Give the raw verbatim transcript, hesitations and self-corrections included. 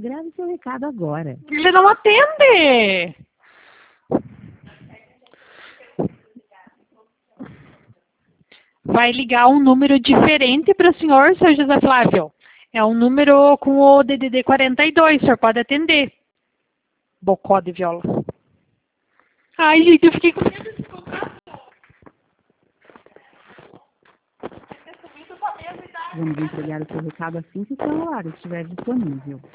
Grave seu recado agora. Ele não atende! Vai ligar um número diferente para o senhor, seu José Flávio. É um número com o D D D quarenta e dois, o senhor pode atender. Bocó de viola. Ai, gente, eu fiquei com medo desse contrato. Vamos entregar o seu recado assim que o celular estiver disponível.